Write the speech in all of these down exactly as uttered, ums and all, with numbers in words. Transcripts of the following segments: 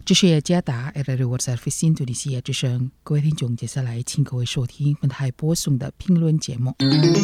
这是加达 A R W Service 印度尼西亚之声，各位听众，接下来请各位收听本台播送的评论节目。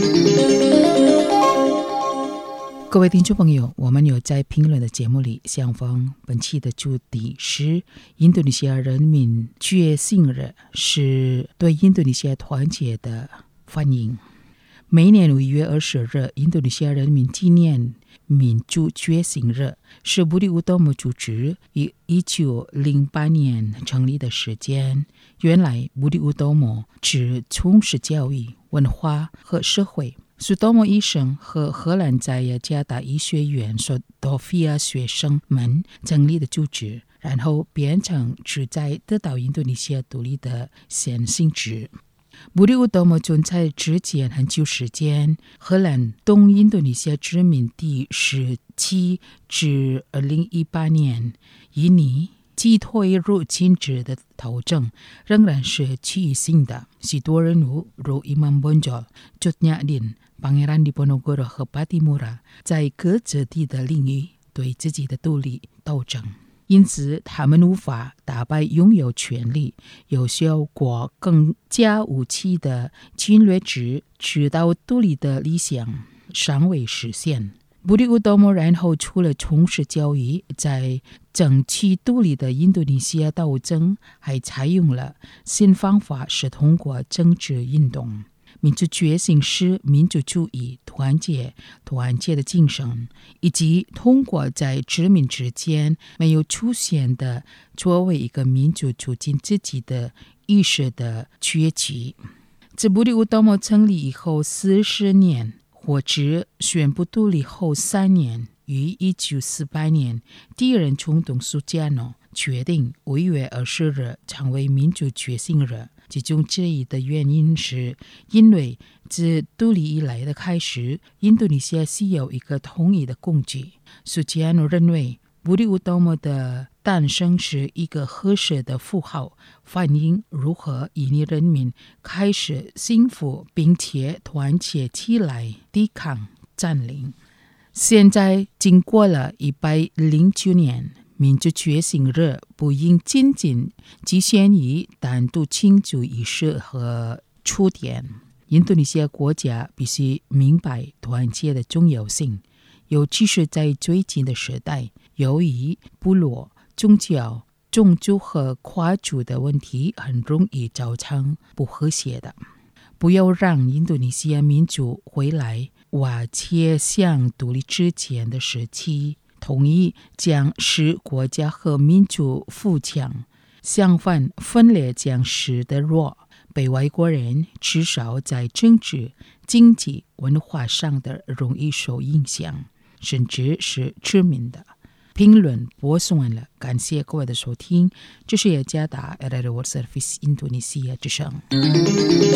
各位听众朋友，我们有在评论的节目里相逢，本期的主题是印度尼西亚人民觉醒日，是对印度尼西亚团结的反应。每年五月二十日，印度尼西亚人民纪念民主觉醒日，是布里乌多姆组织于一九零八年成立的时间。原来布里乌多姆只从事教育、文化和社会。苏多姆医生和荷兰在雅加达医学院索多菲亚学生们成立的组织，然后变成旨在得到印度尼西亚独立的先行者。布里乌多姆存在之前很久时间，荷兰东印度尼西亚殖民地时期至二零一八年，印尼击退入侵者的斗争仍然是区域性的。许多人物如伊曼本乔、朱亚林、Pangeran Diponegoro 和巴蒂穆拉在各自地的领域对自己的独立斗争，因此他们无法打败拥有权力、有效果更加武器的侵略者，直到独立的理想尚未实现。布里乌多姆然后除了从事教育，在争取独立的印度尼西亚斗争，还采用了新方法，是通过政治运动。民主觉醒是民主主义、团结、团结的精神，以及通过在殖民之间没有出现的作为一个民主促进自己的意识的崛起。自布里乌多姆成立以后四十年，或者宣布独立后三年，于一九四八年，第一任总统苏加诺决定五月二十日成为民主觉醒日。其中之一的原因是因为自独立以来的开始，印度尼西亚需要一个统一的工具。苏加诺认为布里乌多姆的诞生是一个合适的符号，反映如何印尼人民开始幸福并且团结起来抵抗占领。现在经过了一百零九年，民主觉醒日不应仅仅局限于单独庆祝仪式和出典。印度尼西亚国家必须明白团结的重要性，尤其是在最近的时代，由于部落、宗教、种族和跨族的问题很容易造成不和谐的。不要让印度尼西亚民主回来瓦解向独立之前的时期，同意将使国家和民族富强，相反，分裂将使得弱，被外国人至少在政治、经济、文化上的容易受影响，甚至是致命的。评论播送完了，感谢各位的收听，这是雅加达 A R W Service 印度尼西亚之声。